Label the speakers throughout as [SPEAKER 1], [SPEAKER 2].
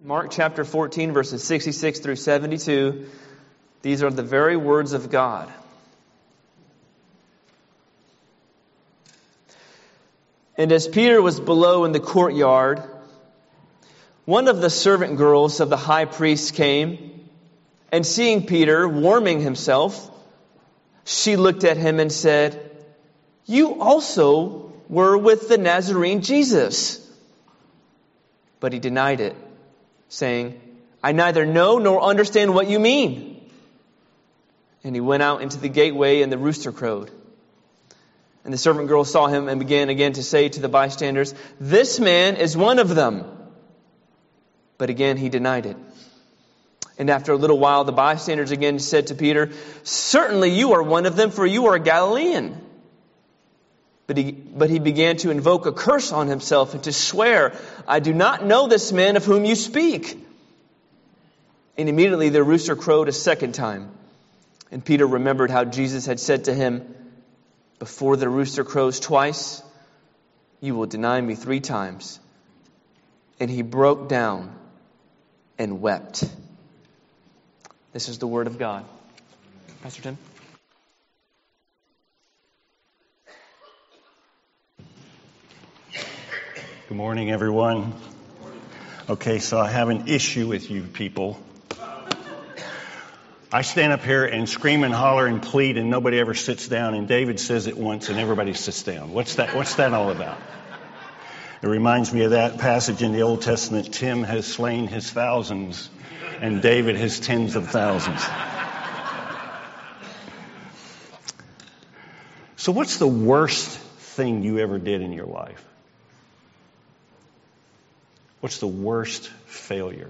[SPEAKER 1] Mark chapter 14, verses 66 through 72. These are the very words of God. And as Peter was below in the courtyard, one of the servant girls of the high priest came, and seeing Peter warming himself, she looked at him and said, "You also were with the Nazarene Jesus." But he denied it, saying, "I neither know nor understand what you mean." And he went out into the gateway, and the rooster crowed. And the servant girl saw him and began again to say to the bystanders, "This man is one of them." But again he denied it. And after a little while the bystanders again said to Peter, "Certainly you are one of them, for you are a Galilean." But he began to invoke a curse on himself and to swear, "I do not know this man of whom you speak." And immediately the rooster crowed a second time. And Peter remembered how Jesus had said to him, "Before the rooster crows twice, you will deny me 3 times." And he broke down and wept. This is the word of God. Pastor Tim?
[SPEAKER 2] Good morning, everyone. Okay, so I have an issue with you people. I stand up here and scream and holler and plead and nobody ever sits down, and David says it once and everybody sits down. What's that all about? It reminds me of that passage in the Old Testament, Tim has slain his thousands and David his tens of thousands. So what's the worst thing you ever did in your life? What's the worst failure?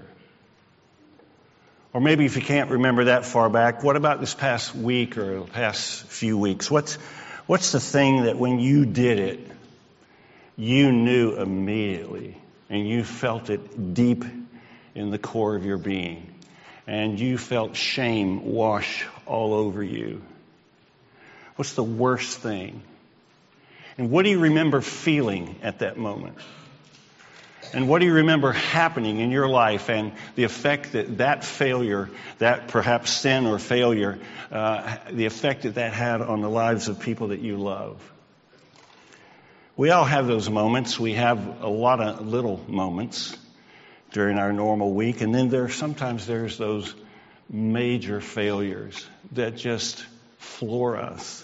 [SPEAKER 2] Or maybe if you can't remember that far back, what about this past week or the past few weeks? What's the thing that when you did it, you knew immediately and you felt it deep in the core of your being and you felt shame wash all over you? What's the worst thing? And what do you remember feeling at that moment? And what do you remember happening in your life and the effect that failure, that perhaps sin or failure, the effect that had on the lives of people that you love? We all have those moments. We have a lot of little moments during our normal week. And then sometimes there's those major failures that just floor us.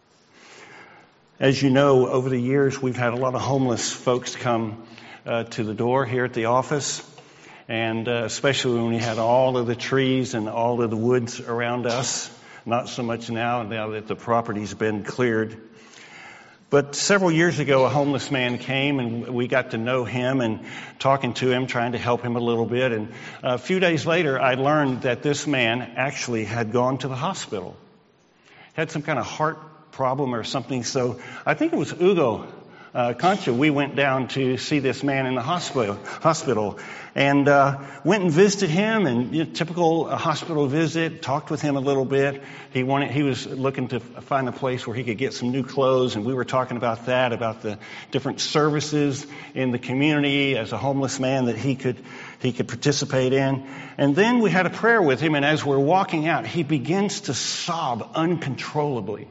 [SPEAKER 2] As you know, over the years, we've had a lot of homeless folks come to the door here at the office, and especially when we had all of the trees and all of the woods around us. Not so much now that the property's been cleared. But several years ago, a homeless man came, and we got to know him and talking to him, trying to help him a little bit. And a few days later, I learned that this man actually had gone to the hospital. Had some kind of heart problem or something. So I think it was Ugo Concha, we went down to see this man in the hospital and went and visited him, and typical hospital visit, talked with him a little bit. He was looking to find a place where he could get some new clothes, and we were talking about that, about the different services in the community as a homeless man that he could participate in. And then we had a prayer with him, and as we're walking out, he begins to sob uncontrollably.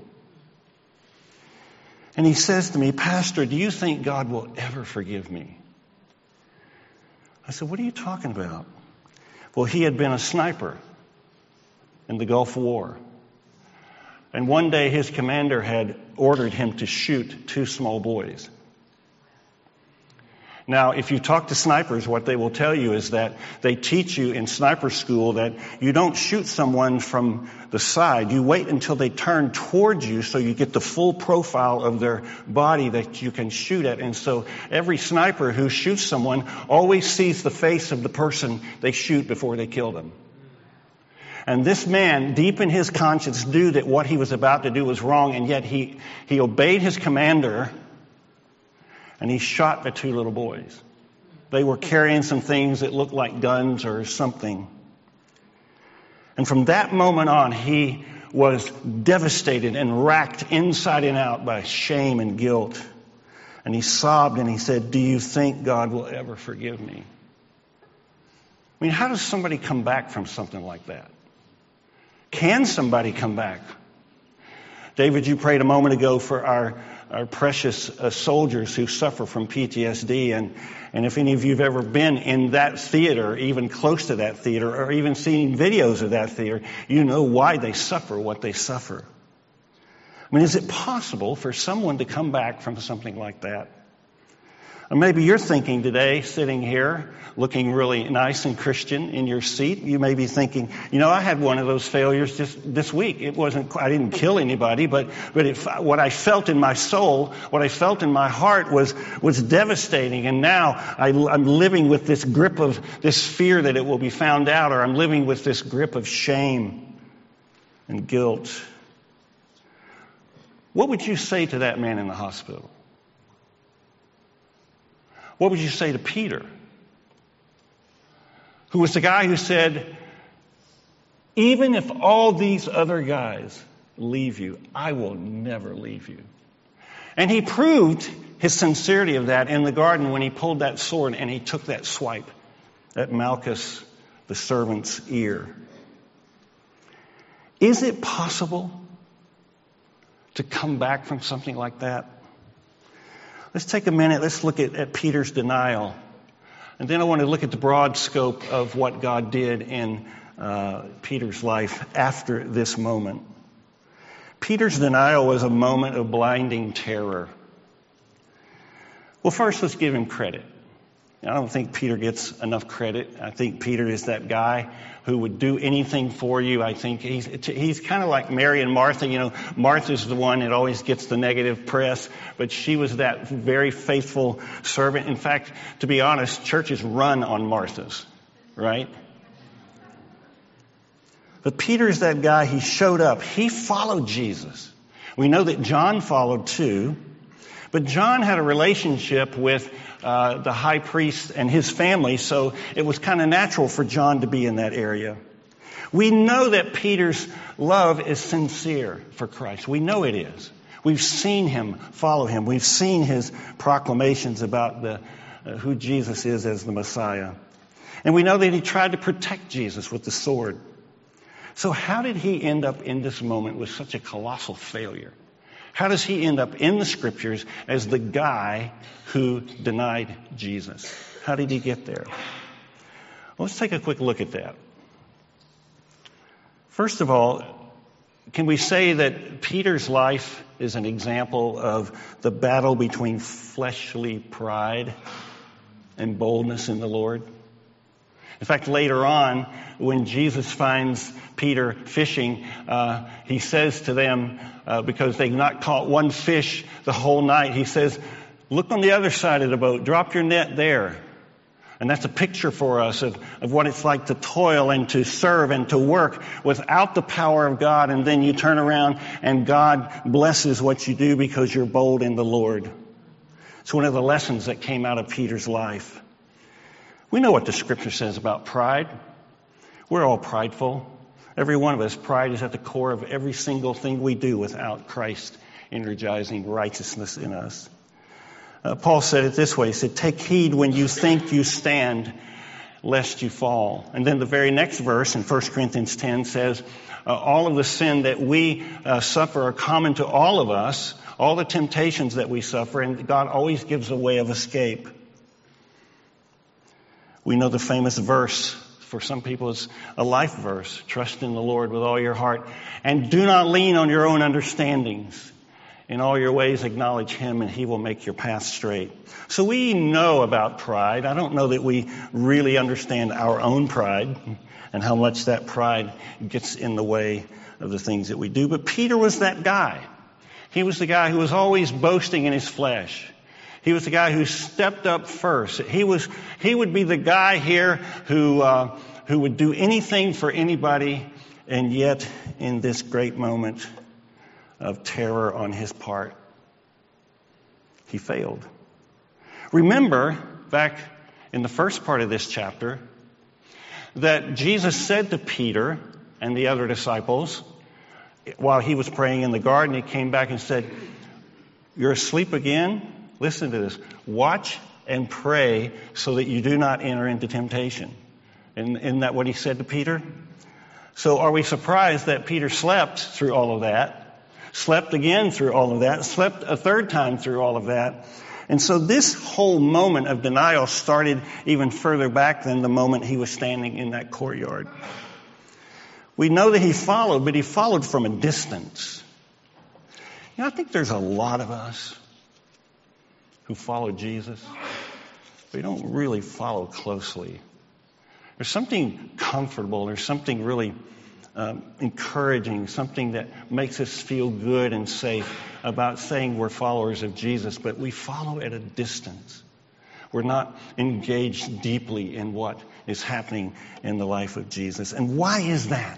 [SPEAKER 2] And he says to me, "Pastor, do you think God will ever forgive me?" I said, "What are you talking about?" Well, he had been a sniper in the Gulf War. And one day his commander had ordered him to shoot 2 small boys. Now, if you talk to snipers, what they will tell you is that they teach you in sniper school that you don't shoot someone from the side. You wait until they turn towards you so you get the full profile of their body that you can shoot at. And so every sniper who shoots someone always sees the face of the person they shoot before they kill them. And this man, deep in his conscience, knew that what he was about to do was wrong, and yet he obeyed his commander. And he shot the 2 little boys. They were carrying some things that looked like guns or something. And from that moment on, he was devastated and racked inside and out by shame and guilt. And he sobbed and he said, "Do you think God will ever forgive me?" I mean, how does somebody come back from something like that? Can somebody come back? David, you prayed a moment ago for our precious soldiers who suffer from PTSD. And if any of you have ever been in that theater, even close to that theater, or even seen videos of that theater, you know why they suffer what they suffer. I mean, is it possible for someone to come back from something like that? Or maybe you're thinking today, sitting here, looking really nice and Christian in your seat, you may be thinking, I had one of those failures just this week. I didn't kill anybody, but what I felt in my soul, what I felt in my heart was devastating. And now I'm living with this grip of this fear that it will be found out, or I'm living with this grip of shame and guilt. What would you say to that man in the hospital? What would you say to Peter, who was the guy who said, even if all these other guys leave you, I will never leave you? And he proved his sincerity of that in the garden when he pulled that sword and he took that swipe at Malchus, the servant's ear. Is it possible to come back from something like that? Let's take a minute. Let's look at Peter's denial. And then I want to look at the broad scope of what God did in Peter's life after this moment. Peter's denial was a moment of blinding terror. Well, first, let's give him credit. I don't think Peter gets enough credit. I think Peter is that guy who would do anything for you. I think he's kind of like Mary and Martha. Martha's the one that always gets the negative press, but she was that very faithful servant. In fact, to be honest, churches run on Marthas, right? But Peter's that guy. He showed up. He followed Jesus. We know that John followed too, but John had a relationship with the high priest and his family, so it was kind of natural for John to be in that area. We know that Peter's love is sincere for Christ. We know it is. We've seen him follow him. We've seen his proclamations about who Jesus is as the Messiah. And we know that he tried to protect Jesus with the sword. So how did he end up in this moment with such a colossal failure? How does he end up in the Scriptures as the guy who denied Jesus? How did he get there? Well, let's take a quick look at that. First of all, can we say that Peter's life is an example of the battle between fleshly pride and boldness in the Lord? In fact, later on, when Jesus finds Peter fishing, he says to them, because they've not caught one fish the whole night, he says, look on the other side of the boat, drop your net there. And that's a picture for us of what it's like to toil and to serve and to work without the power of God, and then you turn around and God blesses what you do because you're bold in the Lord. It's one of the lessons that came out of Peter's life. We know what the Scripture says about pride. We're all prideful. Every one of us, pride is at the core of every single thing we do without Christ energizing righteousness in us. Paul said it this way. He said, take heed when you think you stand, lest you fall. And then the very next verse in 1 Corinthians 10 says, all of the sin that we suffer are common to all of us, all the temptations that we suffer, and God always gives a way of escape. We know the famous verse, for some people it's a life verse, trust in the Lord with all your heart, and do not lean on your own understandings. In all your ways acknowledge Him, and He will make your path straight. So we know about pride. I don't know that we really understand our own pride and how much that pride gets in the way of the things that we do. But Peter was that guy. He was the guy who was always boasting in his flesh. He was the guy who stepped up first. He would be the guy here who would do anything for anybody, and yet in this great moment of terror on his part, he failed. Remember, back in the first part of this chapter, that Jesus said to Peter and the other disciples, while he was praying in the garden, he came back and said, you're asleep again? Listen to this. Watch and pray so that you do not enter into temptation. And isn't that what he said to Peter? So are we surprised that Peter slept through all of that, slept again through all of that, slept a third time through all of that? And so this whole moment of denial started even further back than the moment he was standing in that courtyard. We know that he followed, but he followed from a distance. You know, I think there's a lot of us who follow Jesus. We don't really follow closely. There's something comfortable, there's something really encouraging, something that makes us feel good and safe about saying we're followers of Jesus, but we follow at a distance. We're not engaged deeply in what is happening in the life of Jesus. And why is that?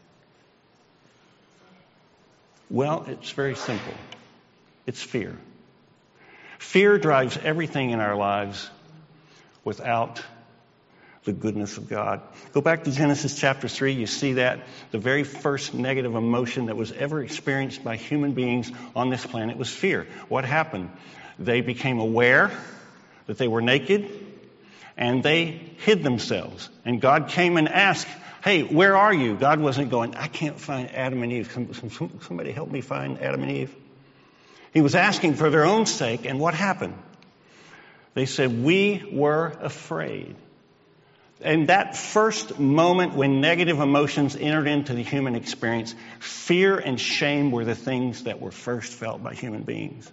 [SPEAKER 2] Well, it's very simple. It's fear. Fear drives everything in our lives without the goodness of God. Go back to Genesis chapter 3, you see that the very first negative emotion that was ever experienced by human beings on this planet was fear. What happened? They became aware that they were naked and they hid themselves. And God came and asked, hey, where are you? God wasn't going, I can't find Adam and Eve. Somebody help me find Adam and Eve. He was asking for their own sake, and what happened? They said, we were afraid. And that first moment when negative emotions entered into the human experience, fear and shame were the things that were first felt by human beings.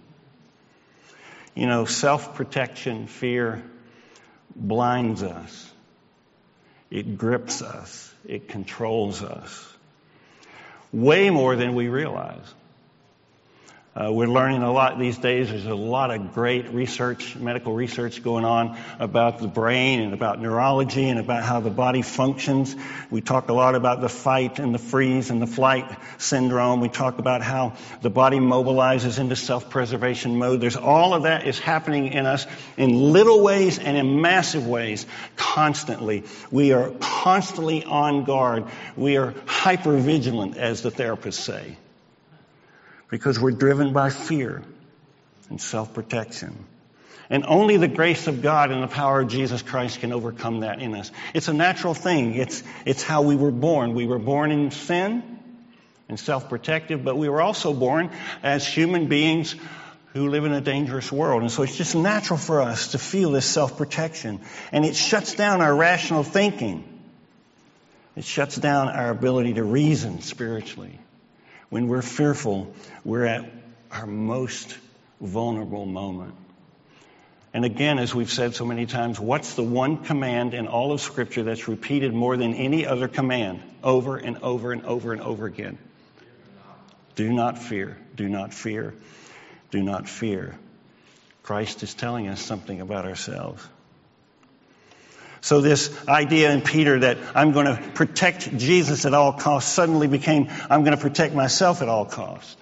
[SPEAKER 2] You know, self-protection, fear blinds us. It grips us. It controls us. Way more than we realize. We're learning a lot these days. There's a lot of great research, medical research going on about the brain and about neurology and about how the body functions. We talk a lot about the fight and the freeze and the flight syndrome. We talk about how the body mobilizes into self-preservation mode. There's all of that is happening in us in little ways and in massive ways constantly. We are constantly on guard. We are hyper-vigilant, as the therapists say. Because we're driven by fear and self-protection. And only the grace of God and the power of Jesus Christ can overcome that in us. It's a natural thing. It's how we were born. We were born in sin and self-protective, but we were also born as human beings who live in a dangerous world. And so it's just natural for us to feel this self-protection. And it shuts down our rational thinking. It shuts down our ability to reason spiritually. When we're fearful, we're at our most vulnerable moment. And again, as we've said so many times, what's the one command in all of Scripture that's repeated more than any other command over and over and over and over again? Do not fear. Do not fear. Do not fear. Christ is telling us something about ourselves. So this idea in Peter that I'm going to protect Jesus at all costs suddenly became, I'm going to protect myself at all costs.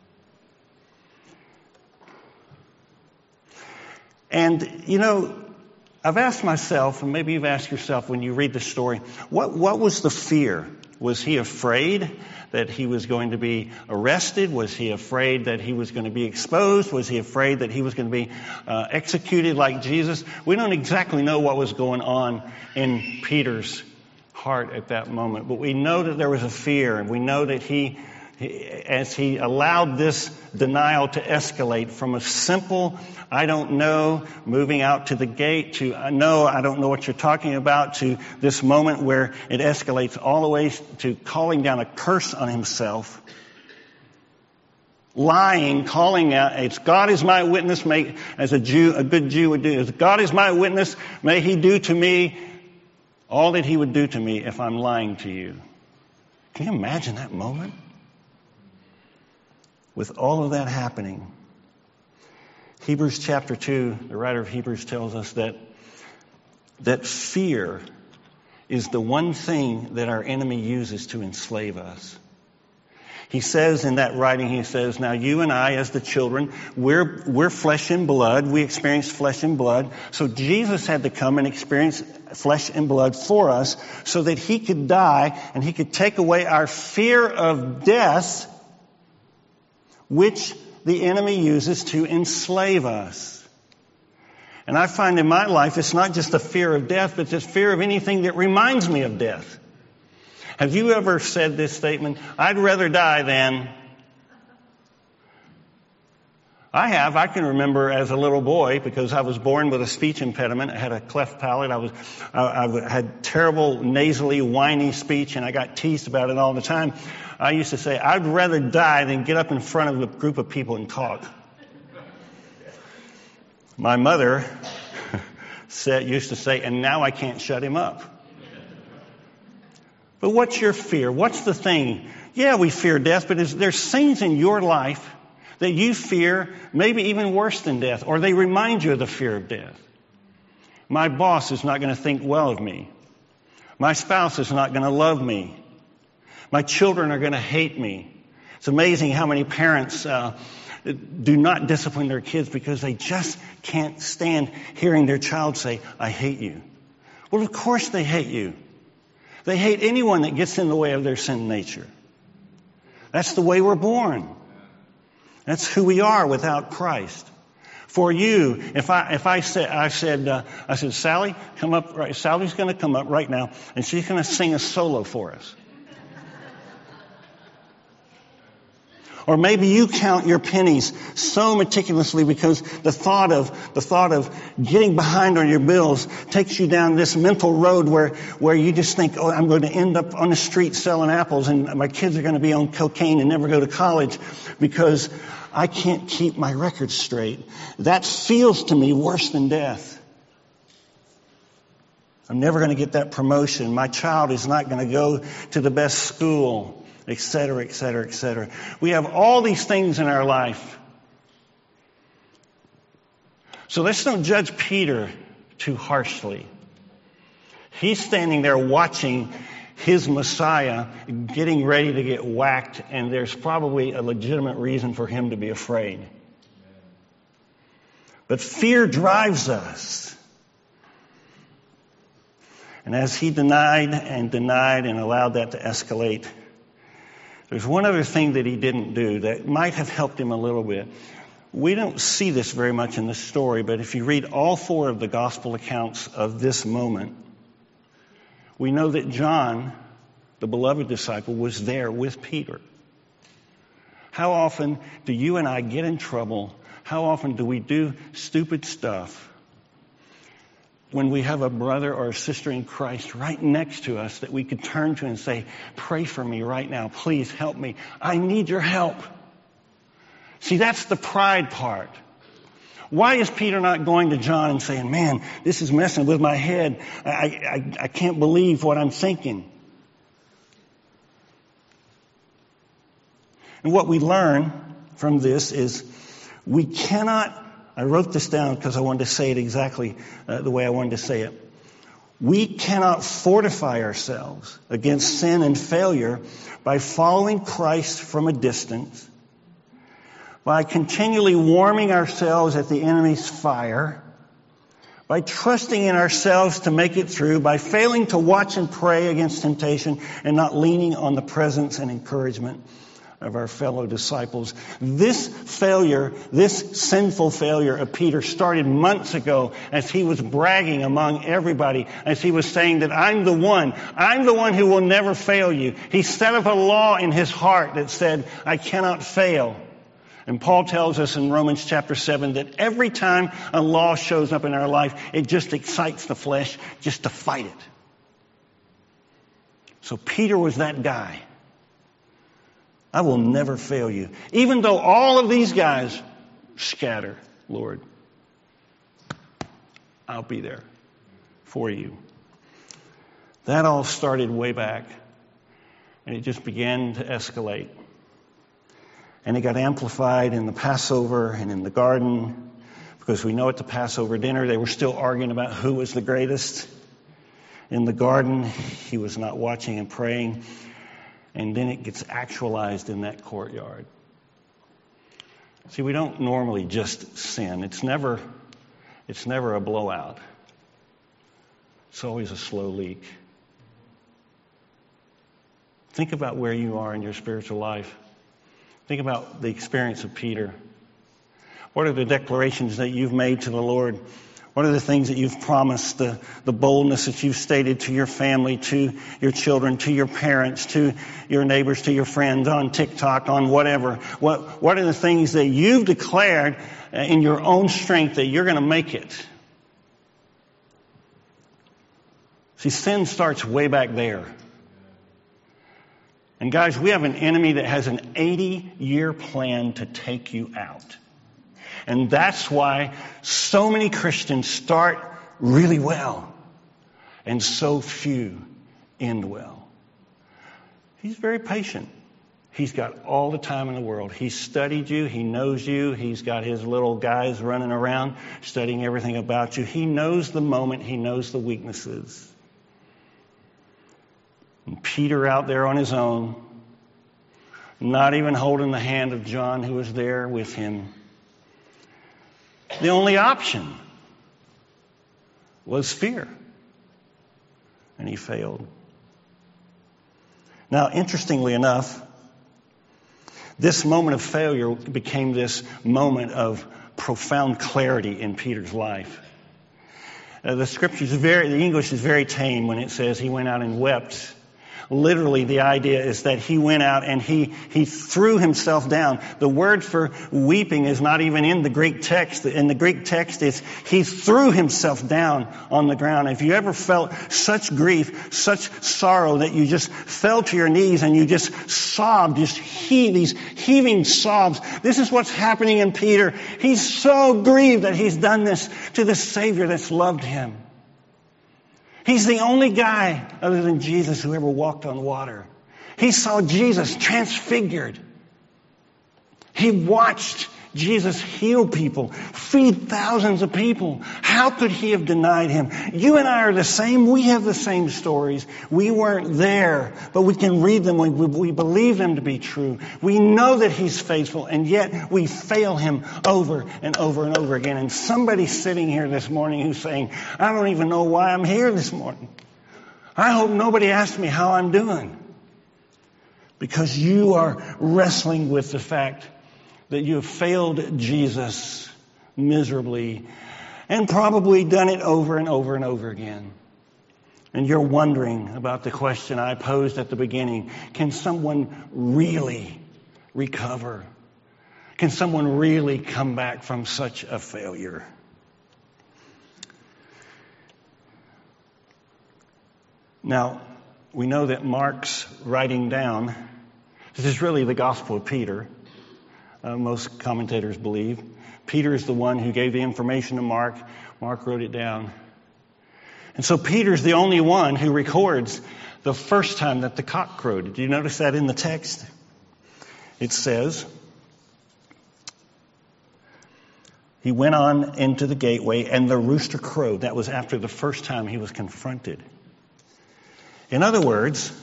[SPEAKER 2] And, you know, I've asked myself, and maybe you've asked yourself when you read the story, what was the fear? Was he afraid that he was going to be arrested? Was he afraid that he was going to be exposed? Was he afraid that he was going to be executed like Jesus? We don't exactly know what was going on in Peter's heart at that moment, but we know that there was a fear, and we know that he as he allowed this denial to escalate from a simple, I don't know, moving out to the gate, to no, I don't know what you're talking about, to this moment where it escalates all the way to calling down a curse on himself, lying, calling out, it's God is my witness, may, as a good Jew would do, as God is my witness, may he do to me all that he would do to me if I'm lying to you. Can you imagine that moment? With all of that happening, Hebrews chapter 2, the writer of Hebrews tells us that fear is the one thing that our enemy uses to enslave us. He says in that writing, he says, now you and I as the children, we're flesh and blood. We experience flesh and blood. So Jesus had to come and experience flesh and blood for us so that he could die and he could take away our fear of death, which the enemy uses to enslave us. And I find in my life it's not just a fear of death, but it's fear of anything that reminds me of death. Have you ever said this statement, I'd rather die than... I have. I can remember as a little boy, because I was born with a speech impediment. I had a cleft palate. I had terrible nasally, whiny speech, and I got teased about it all the time. I used to say, I'd rather die than get up in front of a group of people and talk. My mother used to say, and now I can't shut him up. But what's your fear? What's the thing? Yeah, we fear death, but there's things in your life that you fear, maybe even worse than death, or they remind you of the fear of death. My boss is not going to think well of me. My spouse is not going to love me. My children are going to hate me. It's amazing how many parents do not discipline their kids because they just can't stand hearing their child say, I hate you. Well, of course they hate you. They hate anyone that gets in the way of their sin nature. That's the way we're born. That's who we are without Christ. For you, if I said, Sally, come up. Right, Sally's going to come up right now, and she's going to sing a solo for us. Or maybe you count your pennies so meticulously because the thought of getting behind on your bills takes you down this mental road where you just think, oh, I'm going to end up on the street selling apples and my kids are going to be on cocaine and never go to college because I can't keep my records straight. That feels to me worse than death. I'm never going to get that promotion. My child is not going to go to the best school. Etc., etc., etc. We have all these things in our life. So let's don't judge Peter too harshly. He's standing there watching his Messiah getting ready to get whacked, and there's probably a legitimate reason for him to be afraid. But fear drives us. And as he denied and allowed that to escalate, there's one other thing that he didn't do that might have helped him a little bit. We don't see this very much in the story, but if you read all 4 of the gospel accounts of this moment, we know that John, the beloved disciple, was there with Peter. How often do you and I get in trouble? How often do we do stupid stuff when we have a brother or a sister in Christ right next to us that we could turn to and say, pray for me right now. Please help me. I need your help. See, that's the pride part. Why is Peter not going to John and saying, man, this is messing with my head. I can't believe what I'm thinking. And what we learn from this is we cannot, I wrote this down because I wanted to say it exactly the way I wanted to say it. We cannot fortify ourselves against sin and failure by following Christ from a distance, by continually warming ourselves at the enemy's fire, by trusting in ourselves to make it through, by failing to watch and pray against temptation and not leaning on the presence and encouragement of our fellow disciples. This failure, this sinful failure of Peter started months ago as he was bragging among everybody, as he was saying that I'm the one who will never fail you. He set up a law in his heart that said, I cannot fail. And Paul tells us in Romans chapter 7 that every time a law shows up in our life, it just excites the flesh just to fight it. So Peter was that guy. I will never fail you. Even though all of these guys scatter, Lord, I'll be there for you. That all started way back, and it just began to escalate. And it got amplified in the Passover and in the garden, because we know at the Passover dinner they were still arguing about who was the greatest. In the garden, he was not watching and praying. And then it gets actualized in that courtyard. See, we don't normally just sin. It's never a blowout. It's always a slow leak. Think about where you are in your spiritual life. Think about the experience of Peter. What are the declarations that you've made to the Lord? What are the things that you've promised, the boldness that you've stated to your family, to your children, to your parents, to your neighbors, to your friends, on TikTok, on whatever? What are the things that you've declared in your own strength that you're going to make it? See, sin starts way back there. And guys, we have an enemy that has an 80-year plan to take you out. And that's why so many Christians start really well and so few end well. He's very patient. He's got all the time in the world. He's studied you. He knows you. He's got his little guys running around studying everything about you. He knows the moment. He knows the weaknesses. And Peter out there on his own, not even holding the hand of John who was there with him. The only option was fear. And he failed. Now, interestingly enough, this moment of failure became this moment of profound clarity in Peter's life. The English is very tame when it says he went out and wept. Literally, the idea is that he went out and he threw himself down. The word for weeping is not even in the Greek text. In the Greek text, it's he threw himself down on the ground. If you ever felt such grief, such sorrow that you just fell to your knees and you just sobbed, these heaving sobs, this is what's happening in Peter. He's so grieved that he's done this to the Savior that's loved him. He's the only guy other than Jesus who ever walked on water. He saw Jesus transfigured. He watched Jesus heal people, feed thousands of people. How could he have denied him? You and I are the same. We have the same stories. We weren't there, but we can read them. We believe them to be true. We know that he's faithful, and yet we fail him over and over and over again. And somebody's sitting here this morning who's saying, I don't even know why I'm here this morning. I hope nobody asks me how I'm doing. Because you are wrestling with the fact that you have failed Jesus miserably and probably done it over and over and over again. And you're wondering about the question I posed at the beginning. Can someone really recover? Can someone really come back from such a failure? Now, we know that Mark's writing down, this is really the Gospel of Peter. Most commentators believe. Peter is the one who gave the information to Mark. Mark wrote it down. And so Peter's the only one who records the first time that the cock crowed. Did you notice that in the text? It says, he went on into the gateway and the rooster crowed. That was after the first time he was confronted. In other words,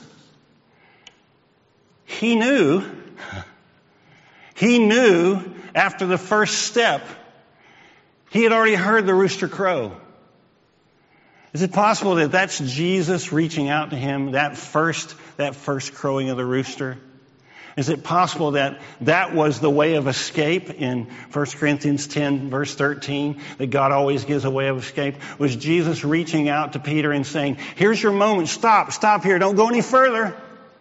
[SPEAKER 2] he knew after the first step, he had already heard the rooster crow. Is it possible that that's Jesus reaching out to him, that first crowing of the rooster? Is it possible that that was the way of escape in 1 Corinthians 10, verse 13, that God always gives a way of escape? Was Jesus reaching out to Peter and saying, here's your moment, stop here, don't go any further?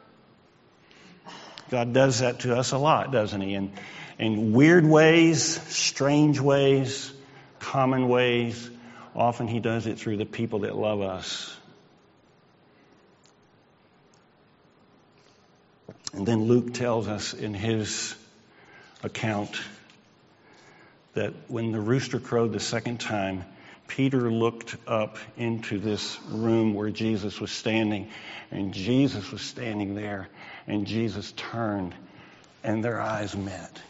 [SPEAKER 2] God does that to us a lot, doesn't he? In weird ways, strange ways, common ways. Often he does it through the people that love us. And then Luke tells us in his account that when the rooster crowed the second time, Peter looked up into this room where Jesus was standing, and Jesus was standing there, and Jesus turned, and their eyes met.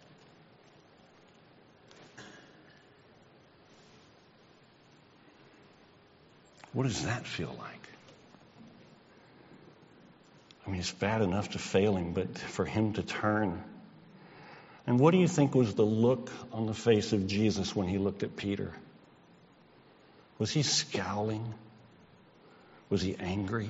[SPEAKER 2] What does that feel like? I mean, it's bad enough to fail him, but for him to turn. And what do you think was the look on the face of Jesus when he looked at Peter? Was he scowling? Was he angry?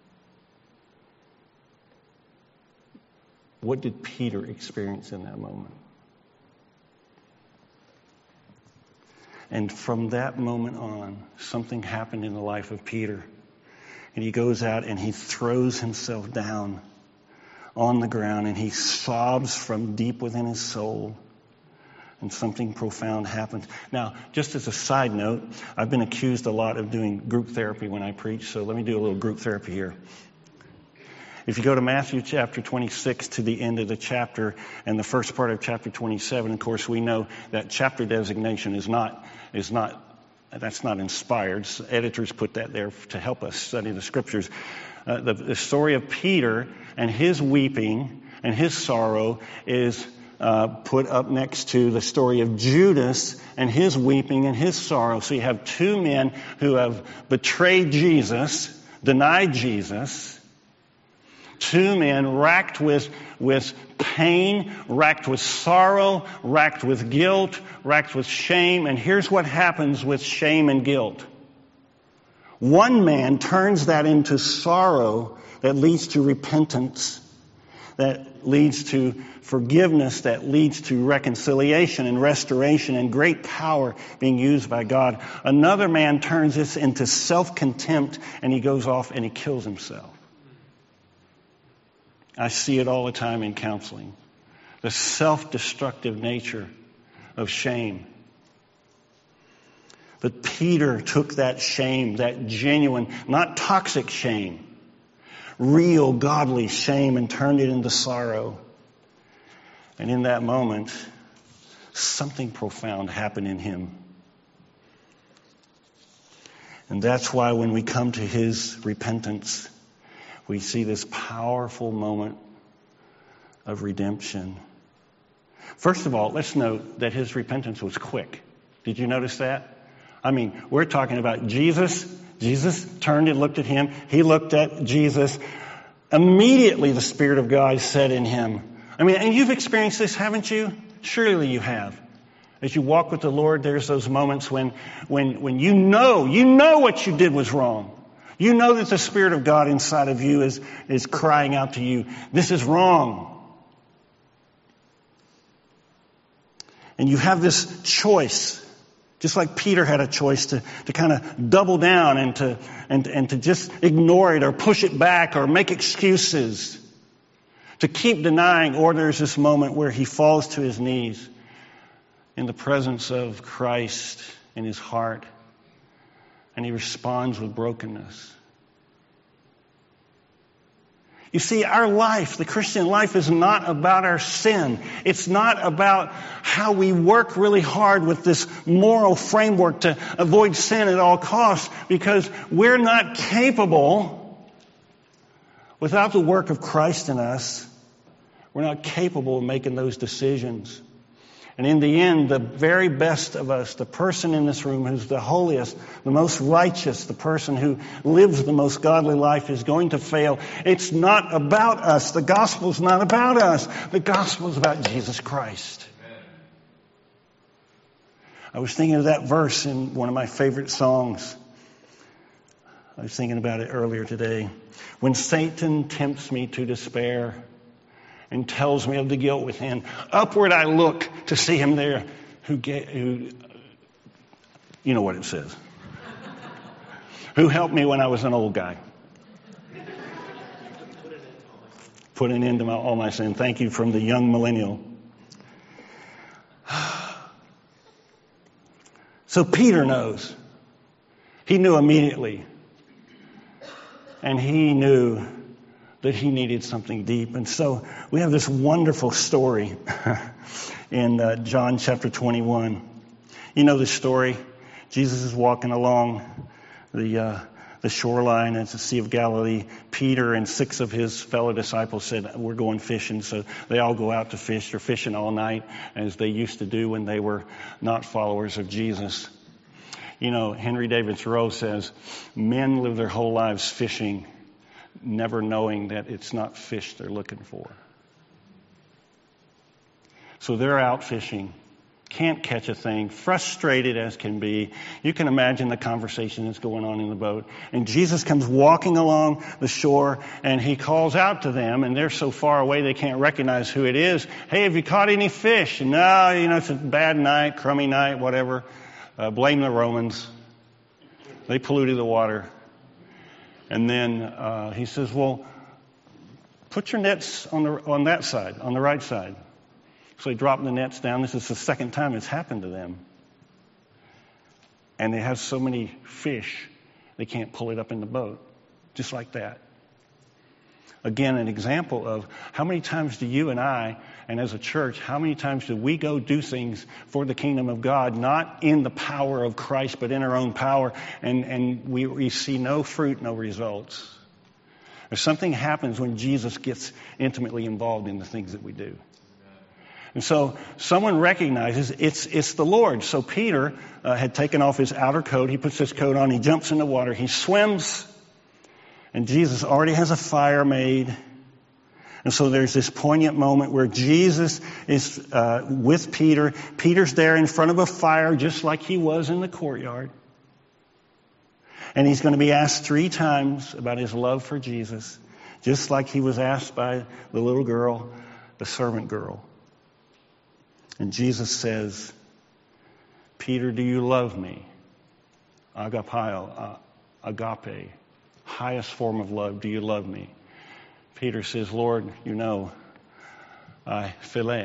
[SPEAKER 2] What did Peter experience in that moment? And from that moment on, something happened in the life of Peter. And he goes out and he throws himself down on the ground and he sobs from deep within his soul. And something profound happens. Now, just as a side note, I've been accused a lot of doing group therapy when I preach, so let me do a little group therapy here. If you go to Matthew chapter 26 to the end of the chapter and the first part of chapter 27, of course, we know that chapter designation is not inspired. Editors put that there to help us study the scriptures. The story of Peter and his weeping and his sorrow is put up next to the story of Judas and his weeping and his sorrow. So you have two men who have betrayed Jesus, denied Jesus. Two men racked with pain, racked with sorrow, racked with guilt, racked with shame. And here's what happens with shame and guilt. One man turns that into sorrow that leads to repentance, that leads to forgiveness, that leads to reconciliation and restoration and great power being used by God. Another man turns this into self-contempt and he goes off and he kills himself. I see it all the time in counseling. The self-destructive nature of shame. But Peter took that shame, that genuine, not toxic shame, real godly shame, and turned it into sorrow. And in that moment, something profound happened in him. And that's why when we come to his repentance, we see this powerful moment of redemption. First of all, let's note that his repentance was quick. Did you notice that? I mean, we're talking about Jesus. Jesus turned and looked at him. He looked at Jesus. Immediately the Spirit of God said in him. I mean, and you've experienced this, haven't you? Surely you have. As you walk with the Lord, there's those moments when you know what you did was wrong. You know that the Spirit of God inside of you is crying out to you, this is wrong. And you have this choice, just like Peter had a choice to kind of double down and to just ignore it or push it back or make excuses, to keep denying. Or there's this moment where he falls to his knees in the presence of Christ in his heart. And he responds with brokenness. You see, our life, the Christian life, is not about our sin. It's not about how we work really hard with this moral framework to avoid sin at all costs, because we're not capable, without the work of Christ in us, we're not capable of making those decisions. And in the end, the very best of us, the person in this room who's the holiest, the most righteous, the person who lives the most godly life is going to fail. It's not about us. The gospel is not about us. The gospel is about Jesus Christ. I was thinking of that verse in one of my favorite songs. I was thinking about it earlier today. When Satan tempts me to despair and tells me of the guilt within, upward I look to see him there who you know what it says, who helped me when I was an old guy. Put an end to all my sin. Thank you from the young millennial. So Peter knows. He knew immediately. And he knew that he needed something deep. And so we have this wonderful story in John chapter 21. You know the story. Jesus is walking along the shoreline at the Sea of Galilee. Peter and 6 of his fellow disciples said, we're going fishing. So they all go out to fish. They're fishing all night, as they used to do when they were not followers of Jesus. You know, Henry David Thoreau says, men live their whole lives fishing, never knowing that it's not fish they're looking for. So they're out fishing, can't catch a thing, frustrated as can be. You can imagine the conversation that's going on in the boat. And Jesus comes walking along the shore and he calls out to them, and they're so far away they can't recognize who it is. Hey, have you caught any fish? No, it's a bad night, crummy night, whatever. blame the Romans. They polluted the water. And then he says, well, put your nets on that side, on the right side. So they drop the nets down. This is the second time it's happened to them. And they have so many fish, they can't pull it up in the boat. Just like that. Again, an example of how many times do you and I, and as a church, how many times do we go do things for the kingdom of God, not in the power of Christ, but in our own power, and we see no fruit, no results. Or something happens when Jesus gets intimately involved in the things that we do. And so someone recognizes it's the Lord. So Peter had taken off his outer coat. He puts his coat on. He jumps in the water. He swims. And Jesus already has a fire made. And so there's this poignant moment where Jesus is with Peter. Peter's there in front of a fire just like he was in the courtyard. And he's going to be asked 3 times about his love for Jesus, just like he was asked by the little girl, the servant girl. And Jesus says, Peter, do you love me? Agapao, agape, highest form of love. Do you love me? Peter says, Lord, you know, I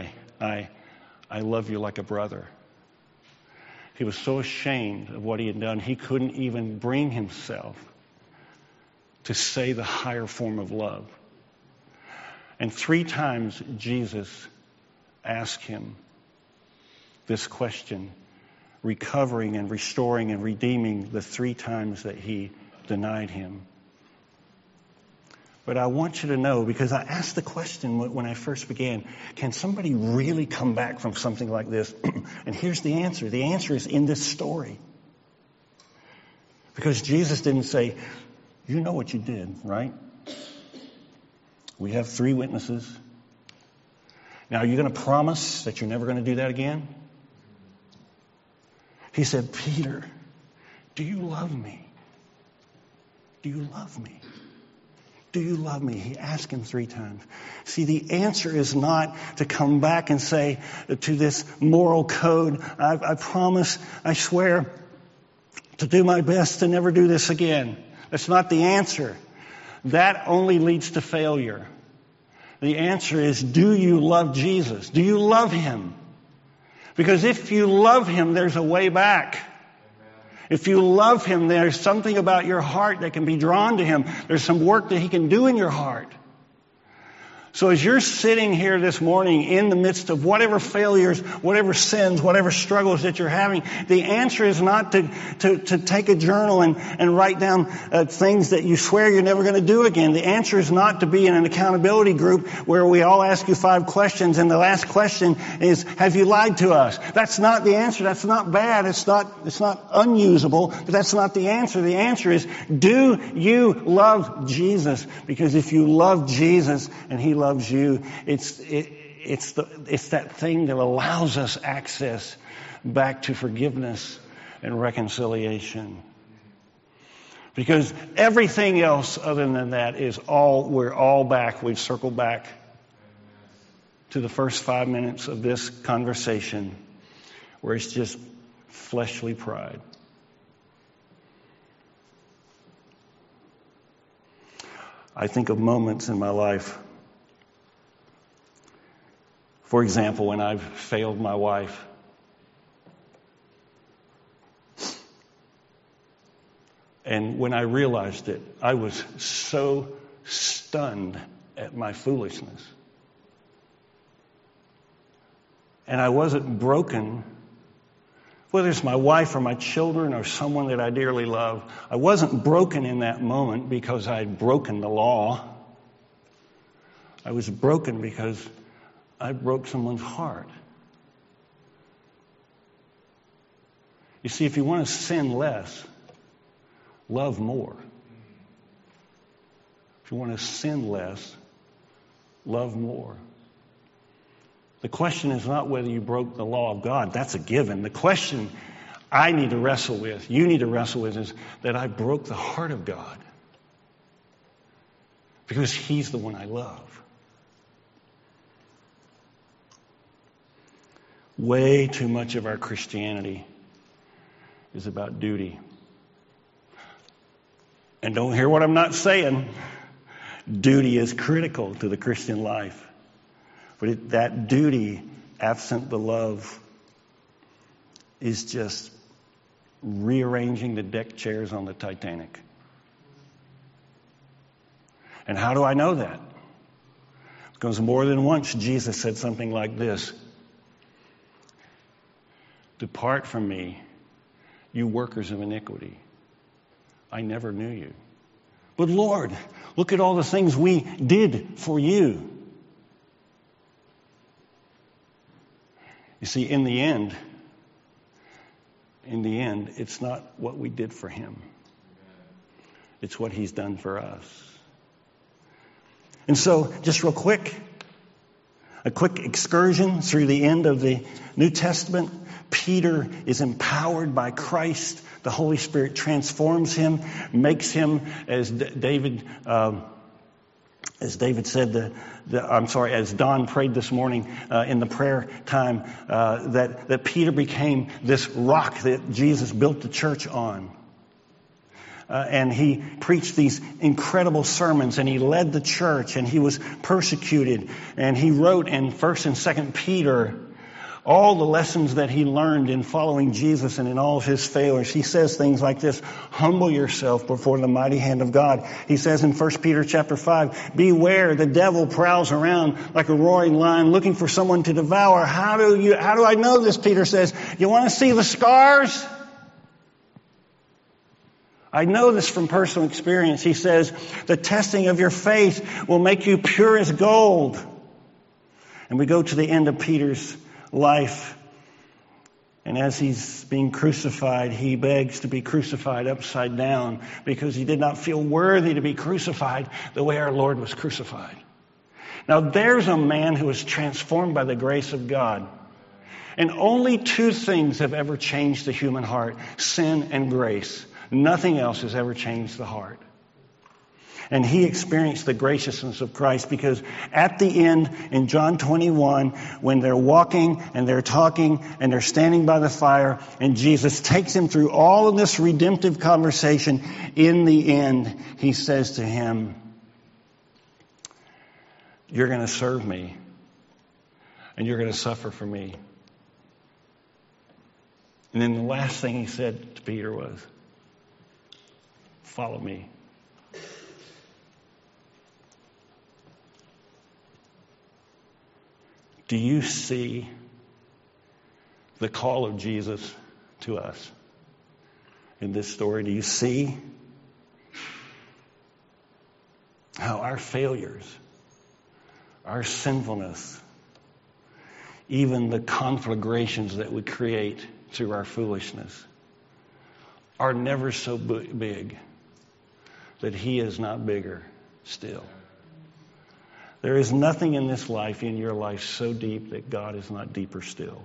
[SPEAKER 2] love you like a brother. He was so ashamed of what he had done, he couldn't even bring himself to say the higher form of love. And 3 times Jesus asked him this question, recovering and restoring and redeeming the 3 times that he denied him. But I want you to know, because I asked the question when I first began, can somebody really come back from something like this? And here's the answer. The answer is in this story. Because Jesus didn't say, you know what you did, right? We have 3 witnesses. Now, are you going to promise that you're never going to do that again? He said, Peter, do you love me? Do you love me? Do you love me? He asked him 3 times. See, the answer is not to come back and say to this moral code, I promise, I swear to do my best to never do this again. That's not the answer. That only leads to failure. The answer is, do you love Jesus? Do you love him? Because if you love him, there's a way back. If you love him, there's something about your heart that can be drawn to him. There's some work that he can do in your heart. So as you're sitting here this morning in the midst of whatever failures, whatever sins, whatever struggles that you're having, the answer is not to take a journal and write down things that you swear you're never going to do again. The answer is not to be in an accountability group where we all ask you 5 questions and the last question is, have you lied to us? That's not the answer. That's not bad. It's not unusable, but that's not the answer. The answer is, do you love Jesus? Because if you love Jesus and he loves you, it's that thing that allows us access back to forgiveness and reconciliation. Because everything else other than that we're all back. We've circled back to the first 5 minutes of this conversation where it's just fleshly pride. I think of moments in my life, for example, when I've failed my wife. And when I realized it, I was so stunned at my foolishness. And I wasn't broken, whether it's my wife or my children or someone that I dearly love. I wasn't broken in that moment because I'd broken the law. I was broken because I broke someone's heart. You see, if you want to sin less, love more. If you want to sin less, love more. The question is not whether you broke the law of God. That's a given. The question I need to wrestle with, you need to wrestle with, is that I broke the heart of God. Because he's the one I love. Way too much of our Christianity is about duty. And don't hear what I'm not saying. Duty is critical to the Christian life. But that duty, absent the love, is just rearranging the deck chairs on the Titanic. And how do I know that? Because more than once Jesus said something like this: "Depart from me, you workers of iniquity. I never knew you." But Lord, look at all the things we did for you. You see, in the end, it's not what we did for him. It's what he's done for us. And so, just real quick, a quick excursion through the end of the New Testament. Peter is empowered by Christ. The Holy Spirit transforms him, makes him, as David said, as Don prayed this morning in the prayer time, that Peter became this rock that Jesus built the church on. And he preached these incredible sermons, and he led the church, and he was persecuted. And he wrote in 1st and 2nd Peter all the lessons that he learned in following Jesus and in all of his failures. He says things like this: humble yourself before the mighty hand of God. He says in 1 Peter chapter 5, beware, the devil prowls around like a roaring lion looking for someone to devour. How do I know this? Peter says, you want to see the scars? I know this from personal experience. He says, the testing of your faith will make you pure as gold. And we go to the end of Peter's life. And as he's being crucified, he begs to be crucified upside down because he did not feel worthy to be crucified the way our Lord was crucified. Now there's a man who was transformed by the grace of God. And only two things have ever changed the human heart: sin and grace. Nothing else has ever changed the heart. And he experienced the graciousness of Christ, because at the end, in John 21, when they're walking and they're talking and they're standing by the fire, and Jesus takes him through all of this redemptive conversation, in the end, he says to him, you're going to serve me, and you're going to suffer for me. And then the last thing he said to Peter was, follow me. Do you see the call of Jesus to us in this story? Do you see how our failures, our sinfulness, even the conflagrations that we create through our foolishness, are never so big that he is not bigger still? There is nothing in this life, in your life, so deep that God is not deeper still.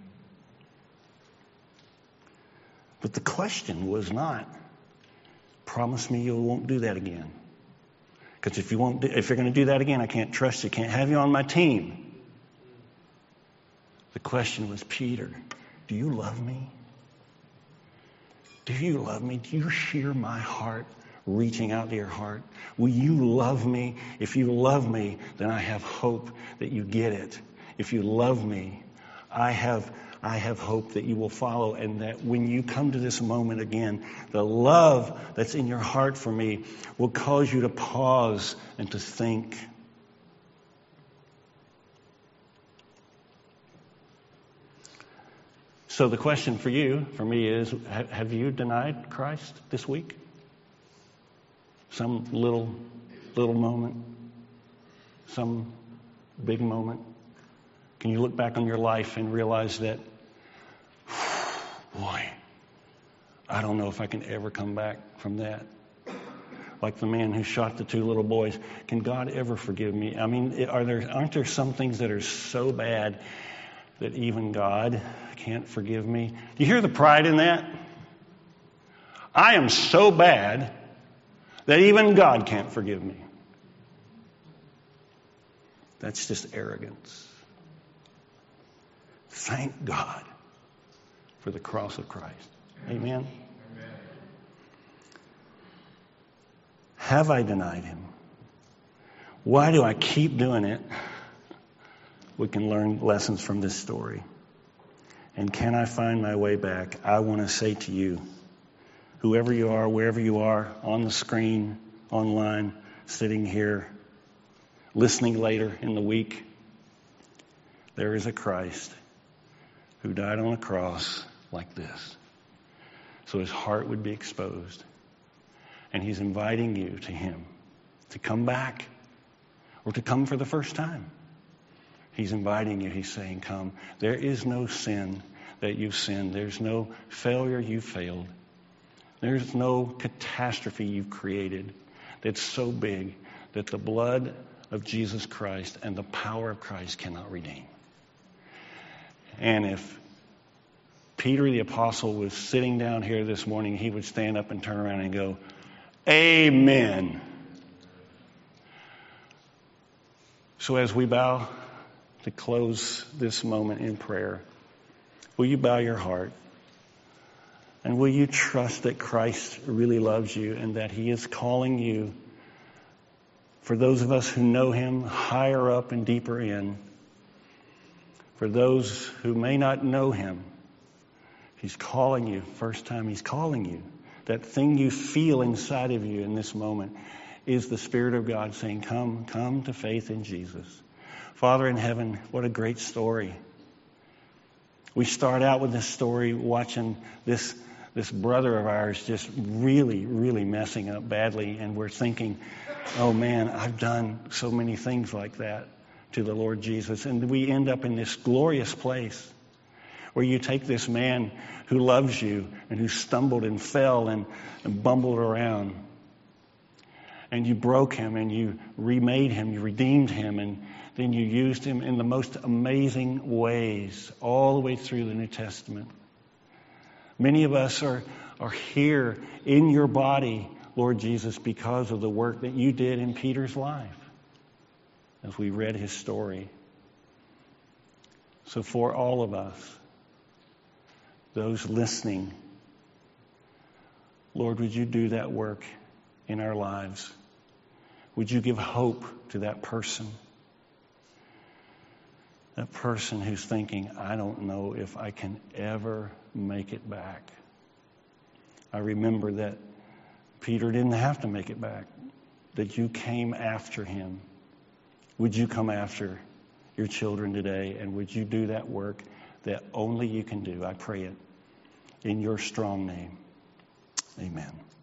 [SPEAKER 2] But the question was not, promise me you won't do that again. Because if you're going to do that again, I can't trust you, can't have you on my team. The question was, Peter, do you love me? Do you love me? Do you hear my heart reaching out to your heart? Will you love me? If you love me, then I have hope that you get it. If you love me, I have hope that you will follow, and that when you come to this moment again, the love that's in your heart for me will cause you to pause and to think. So the question for you, for me, is, have you denied Christ this week? Some little moment, some big moment. Can you look back on your life and realize that, boy, I don't know if I can ever come back from that? Like the man who shot the two little boys. Can God ever forgive me? I mean, aren't there some things that are so bad that even God can't forgive me? Do you hear the pride in that? I am so bad that even God can't forgive me. That's just arrogance. Thank God for the cross of Christ. Amen? Have I denied him? Why do I keep doing it? We can learn lessons from this story. And can I find my way back? I want to say to you, whoever you are, wherever you are, on the screen, online, sitting here, listening later in the week, there is a Christ who died on a cross like this, so his heart would be exposed. And he's inviting you to him to come back or to come for the first time. He's inviting you. He's saying, come. There is no sin that you've sinned. There's no failure you've failed. There's no catastrophe you've created that's so big that the blood of Jesus Christ and the power of Christ cannot redeem. And if Peter the apostle was sitting down here this morning, he would stand up and turn around and go, Amen. So as we bow to close this moment in prayer, will you bow your heart? And will you trust that Christ really loves you and that he is calling you, for those of us who know him, higher up and deeper in? For those who may not know him, he's calling you. First time he's calling you. That thing you feel inside of you in this moment is the Spirit of God saying, come to faith in Jesus. Father in heaven, what a great story. We start out with this story watching this brother of ours just really, really messing up badly. And we're thinking, oh man, I've done so many things like that to the Lord Jesus. And we end up in this glorious place where you take this man who loves you and who stumbled and fell and bumbled around. And you broke him and you remade him, you redeemed him, and then you used him in the most amazing ways all the way through the New Testament. Many of us are here in your body, Lord Jesus, because of the work that you did in Peter's life as we read his story. So for all of us, those listening, Lord, would you do that work in our lives? Would you give hope to that person? That person who's thinking, I don't know if I can ever make it back. I remember that Peter didn't have to make it back, that you came after him. Would you come after your children today, and would you do that work that only you can do? I pray it in your strong name. Amen.